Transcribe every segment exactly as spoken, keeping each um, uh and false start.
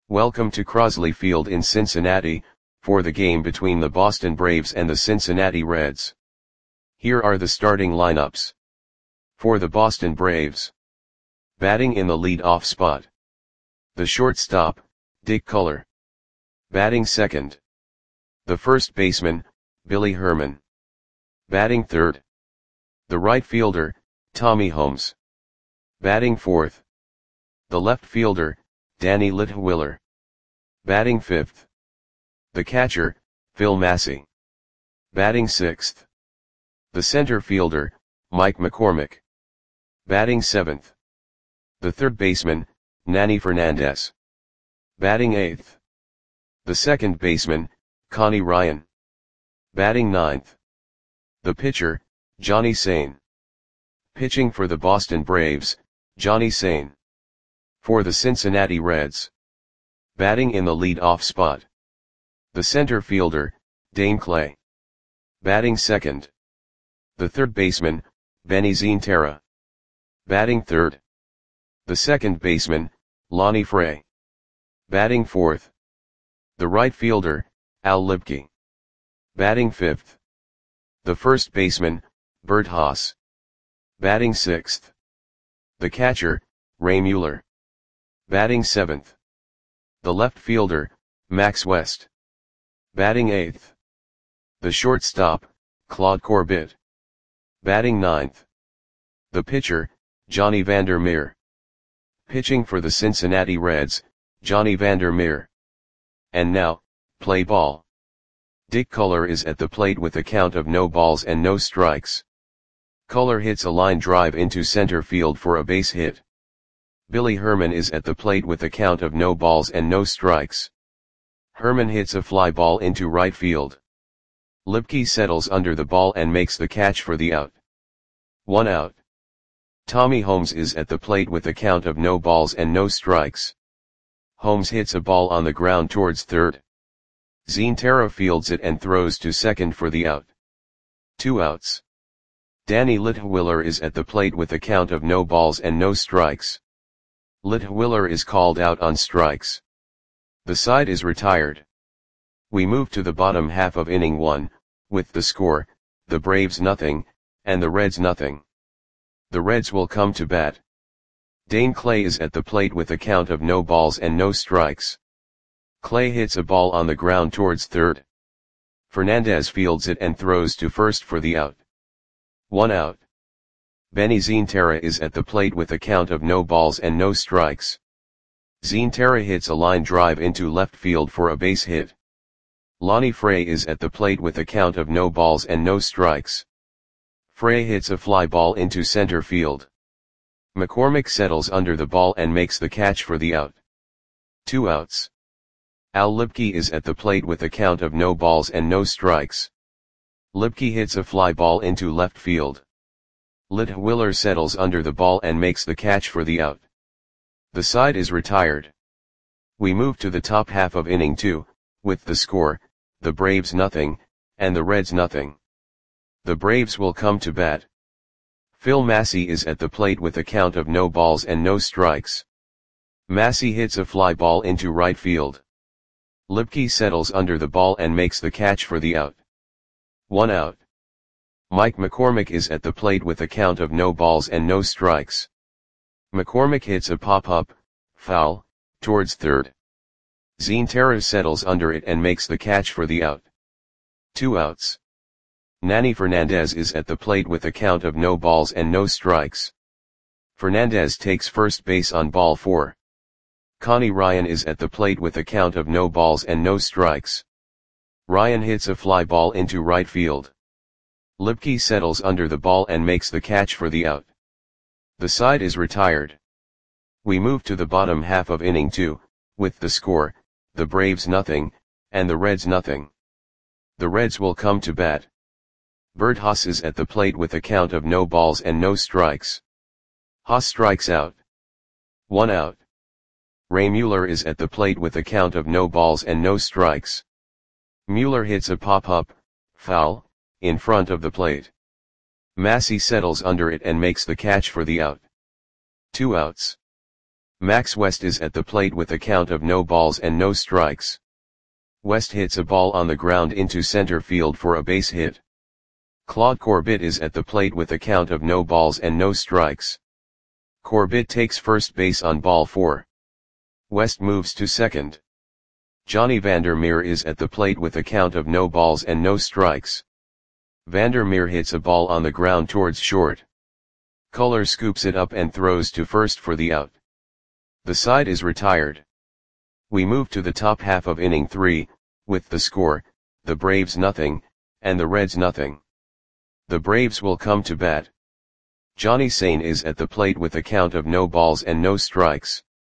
Welcome to Crosley Field in Cincinnati, for the game between the Boston Braves and the Cincinnati Reds. Here are the starting lineups. For the Boston Braves. Batting in the lead-off spot. The shortstop, Dick Culler. Batting second. The first baseman, Billy Herman. Batting third. The right fielder, Tommy Holmes. Batting fourth. The left fielder, Danny Litwiler. Batting fifth. The catcher, Phil Massey. Batting sixth. The center fielder, Mike McCormick. Batting seventh. The third baseman, Nanny Fernandez. Batting eighth. The second baseman, Connie Ryan. Batting ninth. The pitcher, Johnny Sain. Pitching for the Boston Braves, Johnny Sain. For the Cincinnati Reds. Batting in the lead-off spot. The center fielder, Dane Clay. Batting second. The third baseman, Benny Zientara. Batting third. The second baseman, Lonnie Frey. Batting fourth. The right fielder, Al Lipke. Batting fifth. The first baseman, Bert Haas. Batting sixth. The catcher, Ray Mueller. Batting seventh. The left fielder, Max West. Batting eighth. The shortstop, Claude Corbett. Batting ninth. The pitcher, Johnny Vander Meer. Pitching for the Cincinnati Reds, Johnny Vander Meer. And now, play ball. Dick Culler is at the plate with a count of no balls and no strikes. Culler hits a line drive into center field for a base hit. Billy Herman is at the plate with a count of no balls and no strikes. Herman hits a fly ball into right field. Lipke settles under the ball and makes the catch for the out. One out. Tommy Holmes is at the plate with a count of no balls and no strikes. Holmes hits a ball on the ground towards third. Zientara fields it and throws to second for the out. Two outs. Danny Litwiler is at the plate with a count of no balls and no strikes. Litwiler is called out on strikes. The side is retired. We move to the bottom half of inning one, with the score, the Braves nothing, and the Reds nothing. The Reds will come to bat. Dane Clay is at the plate with a count of no balls and no strikes. Clay hits a ball on the ground towards third. Fernandez fields it and throws to first for the out. One out. Benny Zientara is at the plate with a count of no balls and no strikes. Zientara hits a line drive into left field for a base hit. Lonnie Frey is at the plate with a count of no balls and no strikes. Frey hits a fly ball into center field. McCormick settles under the ball and makes the catch for the out. Two outs. Al Lipke is at the plate with a count of no balls and no strikes. Lipke hits a fly ball into left field. Litwiler settles under the ball and makes the catch for the out. The side is retired. We move to the top half of inning two, with the score, the Braves nothing, and the Reds nothing. The Braves will come to bat. Phil Massey is at the plate with a count of no balls and no strikes. Massey hits a fly ball into right field. Lipke settles under the ball and makes the catch for the out. One out. Mike McCormick is at the plate with a count of no balls and no strikes. McCormick hits a pop-up, foul, towards third. Zientara settles under it and makes the catch for the out. Two outs. Nanny Fernandez is at the plate with a count of no balls and no strikes. Fernandez takes first base on ball four. Connie Ryan is at the plate with a count of no balls and no strikes. Ryan hits a fly ball into right field. Lipke settles under the ball and makes the catch for the out. The side is retired. We move to the bottom half of inning two, with the score, the Braves nothing, and the Reds nothing. The Reds will come to bat. Bert Haas is at the plate with a count of no balls and no strikes. Haas strikes out. One out. Ray Mueller is at the plate with a count of no balls and no strikes. Mueller hits a pop-up, foul, in front of the plate. Massey settles under it and makes the catch for the out. Two outs. Max West is at the plate with a count of no balls and no strikes. West hits a ball on the ground into center field for a base hit. Claude Corbett is at the plate with a count of no balls and no strikes. Corbett takes first base on ball four. West moves to second. Johnny Vandermeer is at the plate with a count of no balls and no strikes. Vandermeer hits a ball on the ground towards short. Culler scoops it up and throws to first for the out. The side is retired. We move to the top half of inning three, with the score, the Braves nothing, and the Reds nothing. The Braves will come to bat. Johnny Sain is at the plate with a count of no balls and no strikes.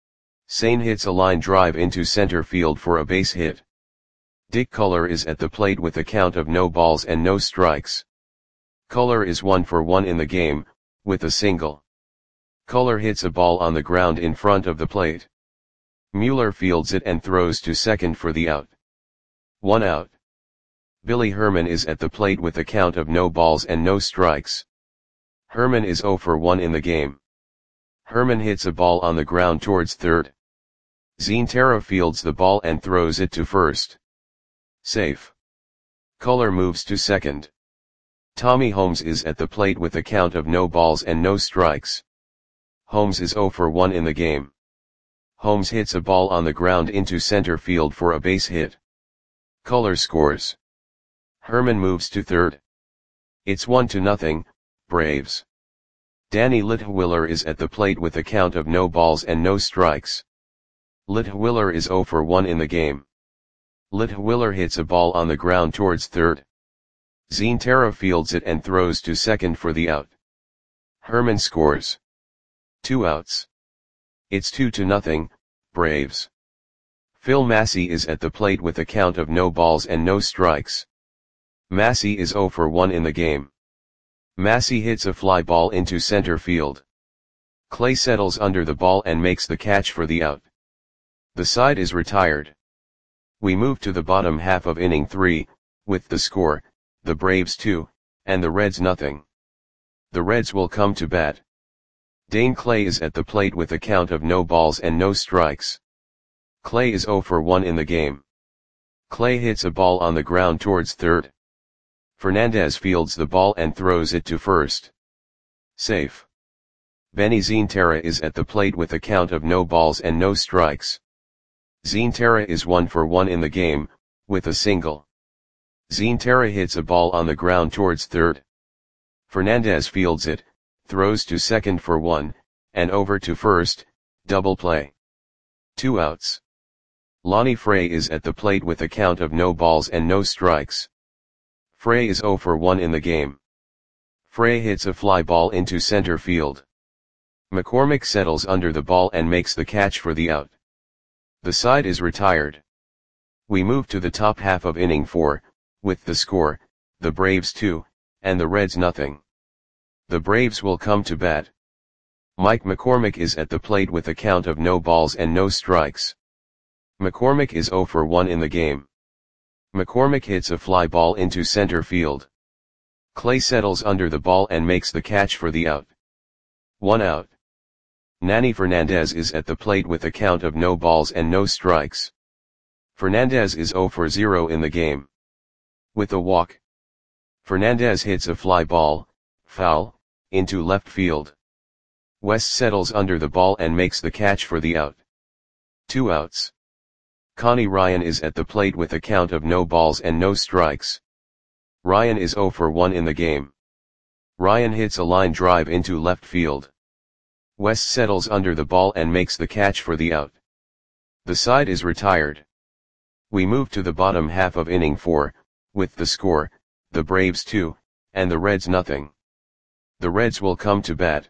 Sain hits a line drive into center field for a base hit. Dick Culler is at the plate with a count of no balls and no strikes. Culler is one for one in the game, with a single. Culler hits a ball on the ground in front of the plate. Mueller fields it and throws to second for the out. One out. Billy Herman is at the plate with a count of no balls and no strikes. Herman is zero for one in the game. Herman hits a ball on the ground towards third. Zentera fields the ball and throws it to first. Safe. Culler moves to second. Tommy Holmes is at the plate with a count of no balls and no strikes. Holmes is zero for one in the game. Holmes hits a ball on the ground into center field for a base hit. Culler scores. Herman moves to third. It's one to nothing, Braves. Danny Litwiller is at the plate with a count of no balls and no strikes. Litwiller is zero for one in the game. Litwiller hits a ball on the ground towards third. Zentera fields it and throws to second for the out. Herman scores. Two outs. It's two to nothing, Braves. Phil Massey is at the plate with a count of no balls and no strikes. Massey is zero for one in the game. Massey hits a fly ball into center field. Clay settles under the ball and makes the catch for the out. The side is retired. We move to the bottom half of inning three, with the score, the Braves two, and the Reds nothing. The Reds will come to bat. Dane Clay is at the plate with a count of no balls and no strikes. Clay is zero for one in the game. Clay hits a ball on the ground towards third. Fernandez fields the ball and throws it to first. Safe. Benny Zentera is at the plate with a count of no balls and no strikes. Zentera is one for one in the game, with a single. Zentera hits a ball on the ground towards third. Fernandez fields it, throws to second for one, and over to first, double play. Two outs. Lonnie Frey is at the plate with a count of no balls and no strikes. Frey is zero for one in the game. Frey hits a fly ball into center field. McCormick settles under the ball and makes the catch for the out. The side is retired. We move to the top half of inning four, with the score, the Braves two, and the Reds nothing. The Braves will come to bat. Mike McCormick is at the plate with a count of no balls and no strikes. McCormick is zero for one in the game. McCormick hits a fly ball into center field. Clay settles under the ball and makes the catch for the out. One out. Nanny Fernandez is at the plate with a count of no balls and no strikes. Fernandez is zero for zero in the game. With a walk. Fernandez hits a fly ball, foul, into left field. West settles under the ball and makes the catch for the out. Two outs. Connie Ryan is at the plate with a count of no balls and no strikes. Ryan is zero for one in the game. Ryan hits a line drive into left field. West settles under the ball and makes the catch for the out. The side is retired. We move to the bottom half of inning four, with the score, the Braves two, and the Reds nothing. The Reds will come to bat.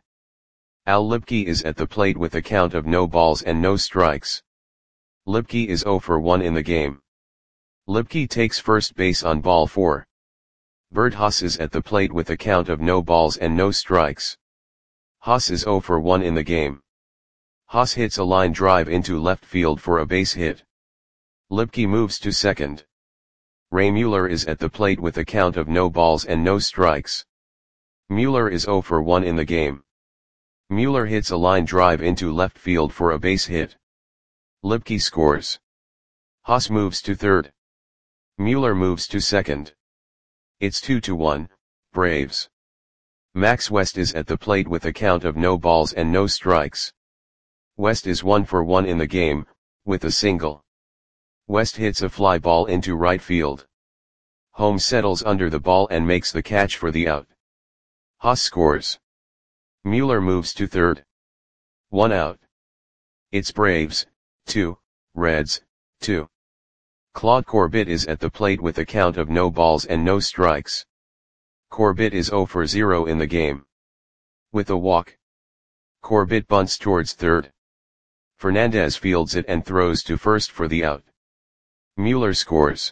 Al Lipke is at the plate with a count of no balls and no strikes. Lipke is zero for one in the game. Lipke takes first base on ball four. Bert Haas is at the plate with a count of no balls and no strikes. Haas is zero for one in the game. Haas hits a line drive into left field for a base hit. Lipke moves to second. Ray Mueller is at the plate with a count of no balls and no strikes. Mueller is zero for one in the game. Mueller hits a line drive into left field for a base hit. Lipke scores. Haas moves to third. Mueller moves to second. It's two to one, Braves. Max West is at the plate with a count of no balls and no strikes. West is one for one in the game, with a single. West hits a fly ball into right field. Holmes settles under the ball and makes the catch for the out. Haas scores. Mueller moves to third. One out. It's Braves, two, Reds, two. Claude Corbett is at the plate with a count of no balls and no strikes. Corbett is zero for zero in the game. With a walk, Corbett bunts towards third. Fernandez fields it and throws to first for the out. Mueller scores.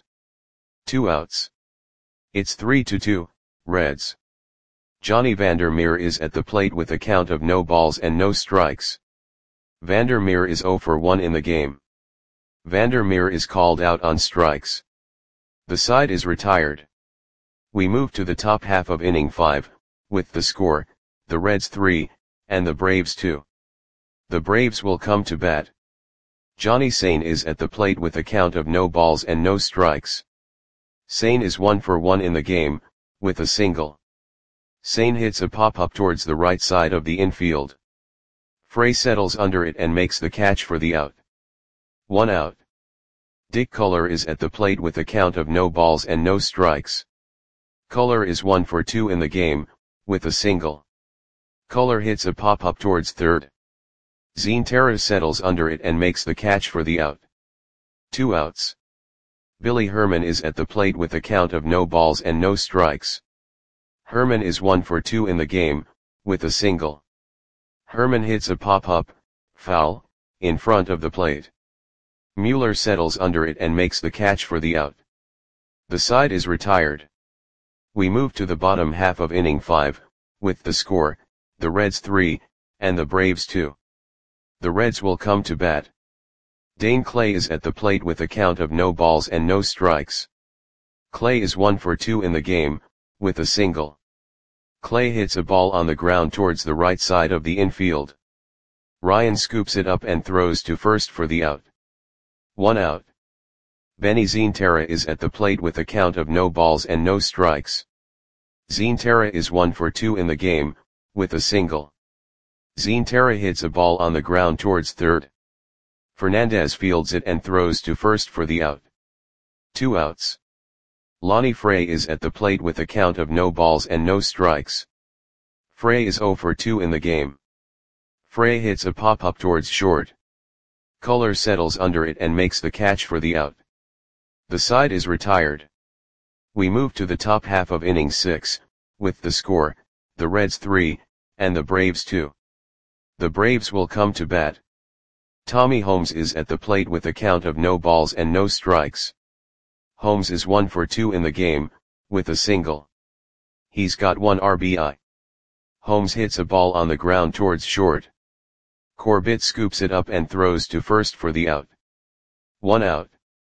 Two outs. It's three to two, Reds. Johnny Vandermeer is at the plate with a count of no balls and no strikes. Vandermeer is zero for one in the game. Vandermeer is called out on strikes. The side is retired. We move to the top half of inning five, with the score, the Reds three, and the Braves two. The Braves will come to bat. Johnny Sain is at the plate with a count of no balls and no strikes. Sain is one for one in the game, with a single. Sain hits a pop-up towards the right side of the infield. Frey settles under it and makes the catch for the out. One out. Dick Culler is at the plate with a count of no balls and no strikes. Culler is one for two in the game, with a single. Culler hits a pop-up towards third. Zine Terra settles under it and makes the catch for the out. Two outs. Billy Herman is at the plate with a count of no balls and no strikes. Herman is one for two in the game, with a single. Herman hits a pop-up, foul, in front of the plate. Mueller settles under it and makes the catch for the out. The side is retired. We move to the bottom half of inning five, with the score, the Reds three, and the Braves two. The Reds will come to bat. Dane Clay is at the plate with a count of no balls and no strikes. Clay is one for two in the game, with a single. Clay hits a ball on the ground towards the right side of the infield. Ryan scoops it up and throws to first for the out. One out. Benny Zine is at the plate with a count of no balls and no strikes. Zine is one for two in the game, with a single. Zine hits a ball on the ground towards third. Fernandez fields it and throws to first for the out. Two outs. Lonnie Frey is at the plate with a count of no balls and no strikes. Frey is zero for two in the game. Frey hits a pop-up towards short. Culler settles under it and makes the catch for the out. The side is retired. We move to the top half of inning six, with the score, the Reds three, and the Braves two. The Braves will come to bat. Tommy Holmes is at the plate with a count of no balls and no strikes. Holmes is one for two in the game, with a single. He's got one R B I. Holmes hits a ball on the ground towards short. Corbett scoops it up and throws to first for the out. One out.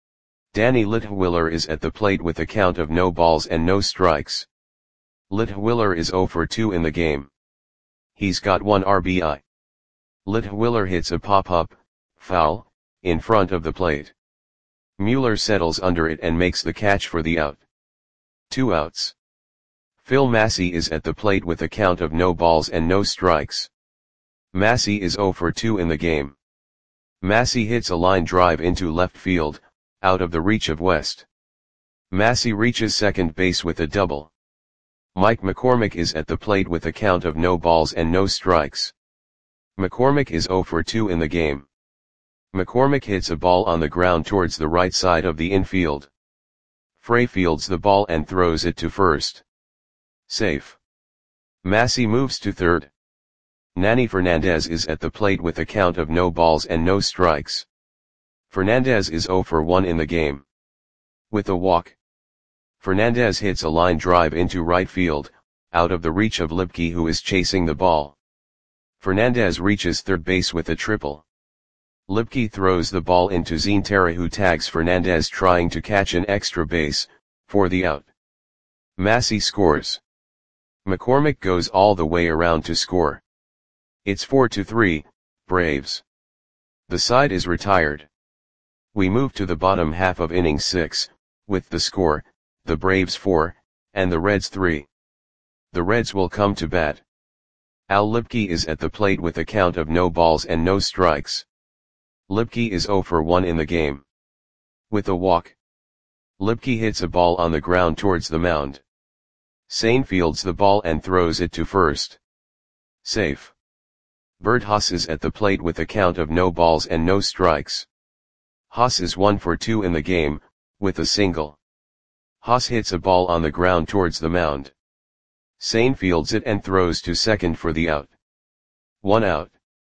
Danny Litwiller is at the plate with a count of no balls and no strikes. Litwiller is zero for two in the game. He's got one R B I. Litwiller hits a pop-up, foul, in front of the plate. Mueller settles under it and makes the catch for the out. Two outs. Phil Massey is at the plate with a count of no balls and no strikes. Massey is zero for two in the game. Massey hits a line drive into left field, out of the reach of West. Massey reaches second base with a double. Mike McCormick is at the plate with a count of no balls and no strikes. McCormick is zero for two in the game. McCormick hits a ball on the ground towards the right side of the infield. Frey fields the ball and throws it to first. Safe. Massey moves to third. Nanny Fernandez is at the plate with a count of no balls and no strikes. Fernandez is zero for one in the game. With a walk, Fernandez hits a line drive into right field, out of the reach of Lipke, who is chasing the ball. Fernandez reaches third base with a triple. Lipke throws the ball into Zine, who tags Fernandez trying to catch an extra base, for the out. Massey scores. McCormick goes all the way around to score. It's four to three, Braves. The side is retired. We move to the bottom half of inning six, with the score, the Braves four, and the Reds three. The Reds will come to bat. Al Lipke is at the plate with a count of no balls and no strikes. Lipke is zero for one in the game. With a walk, Lipke hits a ball on the ground towards the mound. Sane fields the ball and throws it to first. Safe. Bert Haas is at the plate with a count of no balls and no strikes. Haas is one for two in the game, with a single. Haas hits a ball on the ground towards the mound. Sane fields it and throws to second for the out. One out.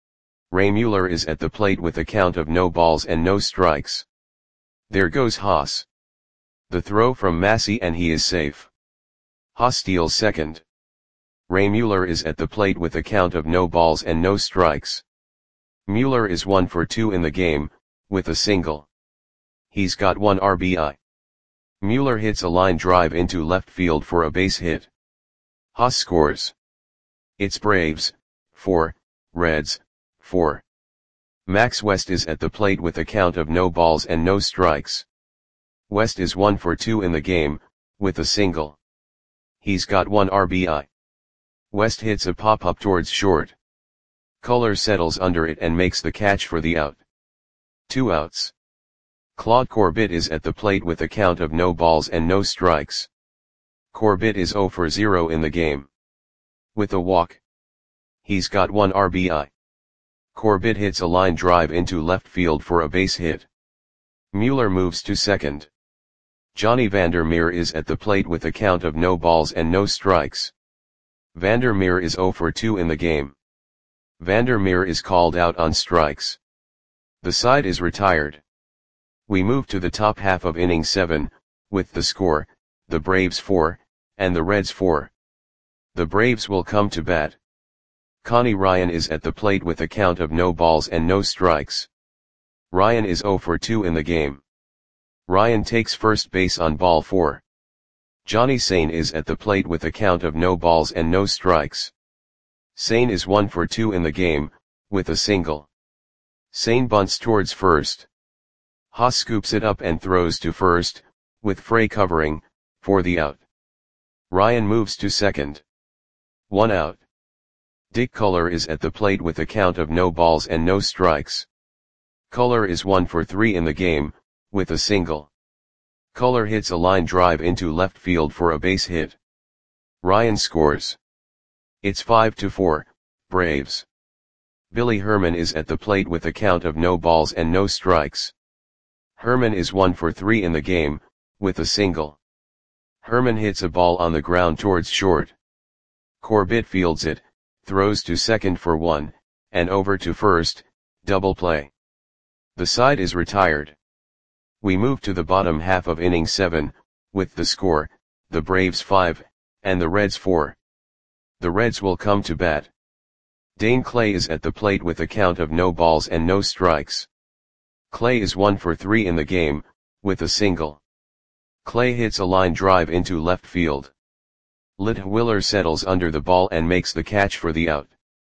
Ray Mueller is at the plate with a count of no balls and no strikes. There goes Haas. The throw from Massey and he is safe. Haas steals second. Ray Mueller is at the plate with a count of no balls and no strikes. Mueller is one for two in the game, with a single. He's got one R B I. Mueller hits a line drive into left field for a base hit. Haas scores. It's Braves, four, Reds, four. Max West is at the plate with a count of no balls and no strikes. West is one for two in the game, with a single. He's got one R B I. West hits a pop-up towards short. Culler settles under it and makes the catch for the out. Two outs. Claude Corbett is at the plate with a count of no balls and no strikes. Corbett is zero for zero in the game. With a walk, he's got one R B I. Corbett hits a line drive into left field for a base hit. Mueller moves to second. Johnny Vandermeer is at the plate with a count of no balls and no strikes. Vandermeer is zero for two in the game. Vandermeer is called out on strikes. The side is retired. We move to the top half of inning seven, with the score, the Braves four, and the Reds four. The Braves will come to bat. Connie Ryan is at the plate with a count of no balls and no strikes. Ryan is zero for two in the game. Ryan takes first base on ball four. Johnny Sane is at the plate with a count of no balls and no strikes. Sane is one for two in the game, with a single. Sane bunts towards first. Haas scoops it up and throws to first, with Frey covering, for the out. Ryan moves to second. One out. Dick Culler is at the plate with a count of no balls and no strikes. Culler is one for three in the game, with a single. Culler hits a line drive into left field for a base hit. Ryan scores. It's five to four, Braves. Billy Herman is at the plate with a count of no balls and no strikes. Herman is one for three in the game, with a single. Herman hits a ball on the ground towards short. Corbett fields it, throws to second for one, and over to first, double play. The side is retired. We move to the bottom half of inning seven, with the score, the Braves five, and the Reds four. The Reds will come to bat. Dane Clay is at the plate with a count of no balls and no strikes. Clay is one for three in the game, with a single. Clay hits a line drive into left field. Litwiller settles under the ball and makes the catch for the out.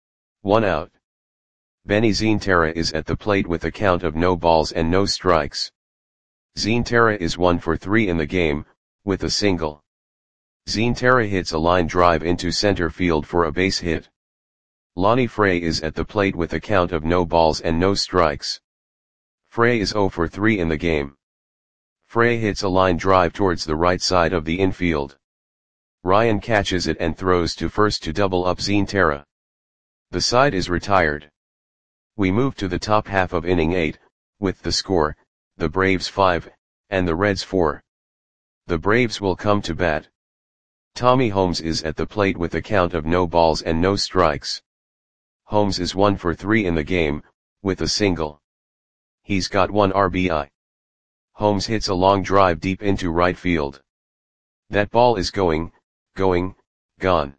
One out. Benny Zientara is at the plate with a count of no balls and no strikes. Zientara is one for three in the game, with a single. Zientara hits a line drive into center field for a base hit. Lonnie Frey is at the plate with a count of no balls and no strikes. Frey is zero for three in the game. Frey hits a line drive towards the right side of the infield. Ryan catches it and throws to first to double up Zientara. The side is retired. We move to the top half of inning eight, with the score, the Braves five, and the Reds four. The Braves will come to bat. Tommy Holmes is at the plate with a count of no balls and no strikes. Holmes is one for three in the game, with a single. He's got one R B I. Holmes hits a long drive deep into right field. That ball is going, going, gone.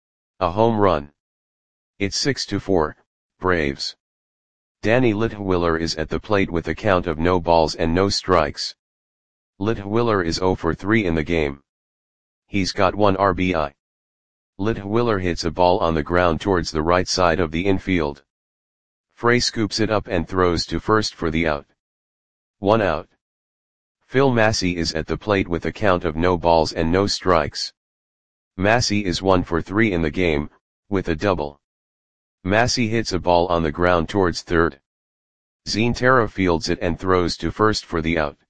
A home run. It's six to four, Braves. Danny Litwiller is at the plate with a count of no balls and no strikes. Litwiller is zero for three in the game. He's got one R B I. Litwiller hits a ball on the ground towards the right side of the infield. Frey scoops it up and throws to first for the out. One out. Phil Massey is at the plate with a count of no balls and no strikes. Massey is one for three in the game, with a double. Massey hits a ball on the ground towards third. Zientara fields it and throws to first for the out.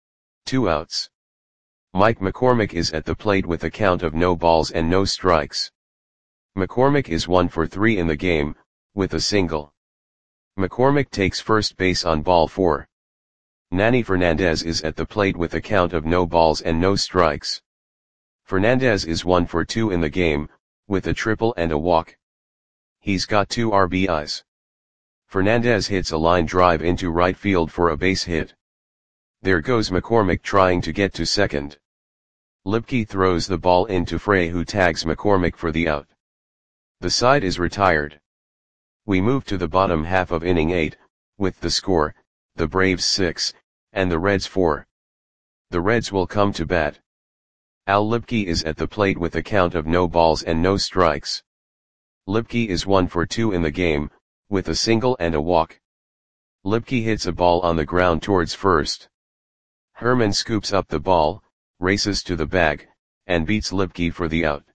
Two outs. Mike McCormick is at the plate with a count of no balls and no strikes. McCormick is one for three in the game, with a single. McCormick takes first base on ball four. Nanny Fernandez is at the plate with a count of no balls and no strikes. Fernandez is one for two in the game, with a triple and a walk. He's got two R B Is. Fernandez hits a line drive into right field for a base hit. There goes McCormick trying to get to second. Lipke throws the ball into Frey, who tags McCormick for the out. The side is retired. We move to the bottom half of inning eight, with the score, the Braves six, and the Reds four. The Reds will come to bat. Al Lipke is at the plate with a count of no balls and no strikes. Lipke is one for two in the game, with a single and a walk. Lipke hits a ball on the ground towards first. Herman scoops up the ball, races to the bag, and beats Lipke for the out.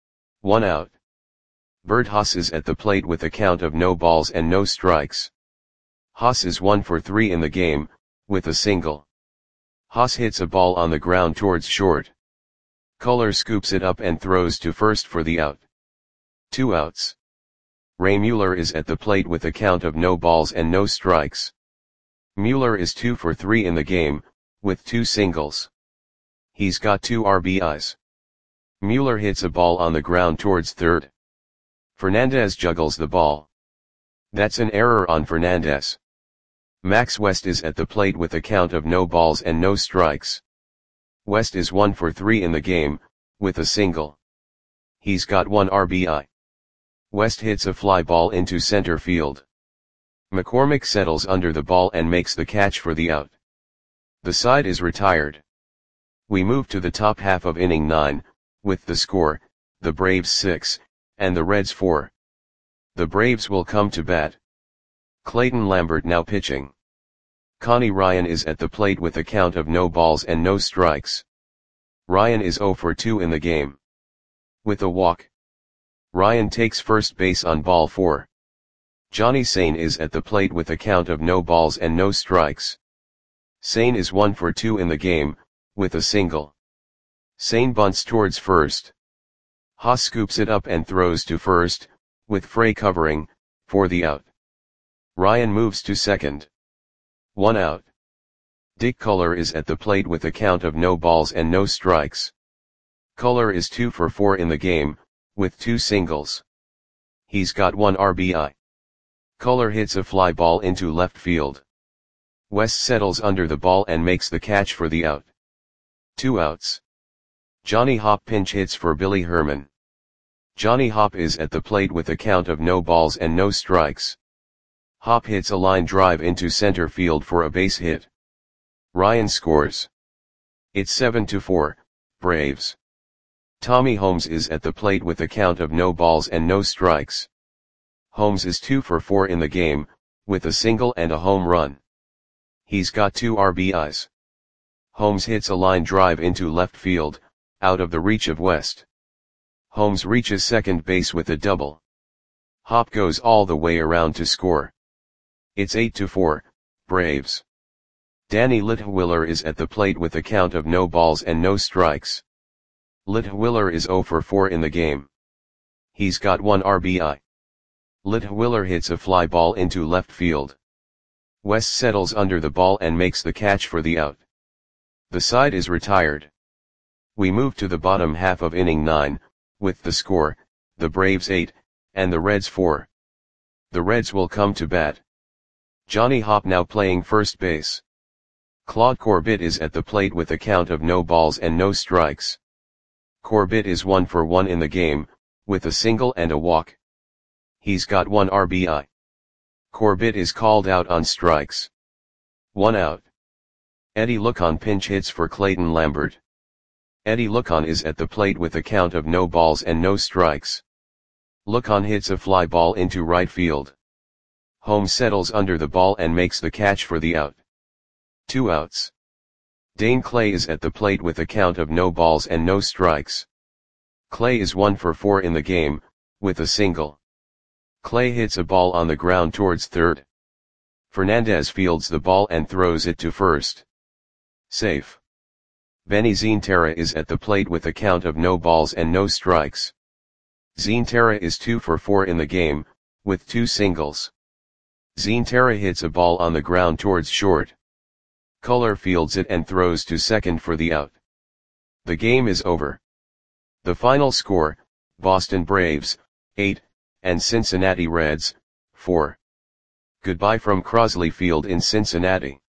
One out. Bert Haas is at the plate with a count of no balls and no strikes. Haas is one for three in the game, with a single. Haas hits a ball on the ground towards short. Culler scoops it up and throws to first for the out. Two outs. Ray Mueller is at the plate with a count of no balls and no strikes. Mueller is two for three in the game, with two singles. He's got two R B Is. Mueller hits a ball on the ground towards third. Fernandez juggles the ball. That's an error on Fernandez. Max West is at the plate with a count of no balls and no strikes. West is one for three in the game, with a single. He's got one R B I. West hits a fly ball into center field. McCormick settles under the ball and makes the catch for the out. The side is retired. We move to the top half of inning nine, with the score, the Braves six, and the Reds four. The Braves will come to bat. Clayton Lambert now pitching. Connie Ryan is at the plate with a count of no balls and no strikes. Ryan is zero for two in the game. With a walk. Ryan takes first base on ball four. Johnny Sane is at the plate with a count of no balls and no strikes. Sane is one for two in the game, with a single. Sane bunts towards first. Haas scoops it up and throws to first, with Frey covering, for the out. Ryan moves to second. One out. Dick Culler is at the plate with a count of no balls and no strikes. Culler is two for four in the game, with two singles. He's got one R B I. Culler hits a fly ball into left field. West settles under the ball and makes the catch for the out. Two outs. Johnny Hopp pinch hits for Billy Herman. Johnny Hopp is at the plate with a count of no balls and no strikes. Hopp hits a line drive into center field for a base hit. Ryan scores. It's seven to four, Braves. Tommy Holmes is at the plate with a count of no balls and no strikes. Holmes is two for four in the game, with a single and a home run. He's got two R B Is. Holmes hits a line drive into left field, out of the reach of West. Holmes reaches second base with a double. Hopp goes all the way around to score. It's eight to four, Braves. Danny Litwiller is at the plate with a count of no balls and no strikes. Litwiller is zero for four in the game. He's got one R B I. Litwiller hits a fly ball into left field. West settles under the ball and makes the catch for the out. The side is retired. We move to the bottom half of inning nine, with the score, the Braves eight, and the Reds four. The Reds will come to bat. Johnny Hopp now playing first base. Claude Corbett is at the plate with a count of no balls and no strikes. Corbett is one for one in the game, with a single and a walk. He's got one R B I. Corbett is called out on strikes. One out. Eddie Lucon pinch hits for Clayton Lambert. Eddie Lucon is at the plate with a count of no balls and no strikes. Lucon hits a fly ball into right field. Holmes settles under the ball and makes the catch for the out. Two outs. Dane Clay is at the plate with a count of no balls and no strikes. Clay is one for four in the game, with a single. Clay hits a ball on the ground towards third. Fernandez fields the ball and throws it to first. Safe. Benny Zentera is at the plate with a count of no balls and no strikes. Zentera is two for four in the game, with two singles. Zentera hits a ball on the ground towards short. Culler fields it and throws to second for the out. The game is over. The final score, Boston Braves, eight, and Cincinnati Reds, four. Goodbye from Crosley Field in Cincinnati.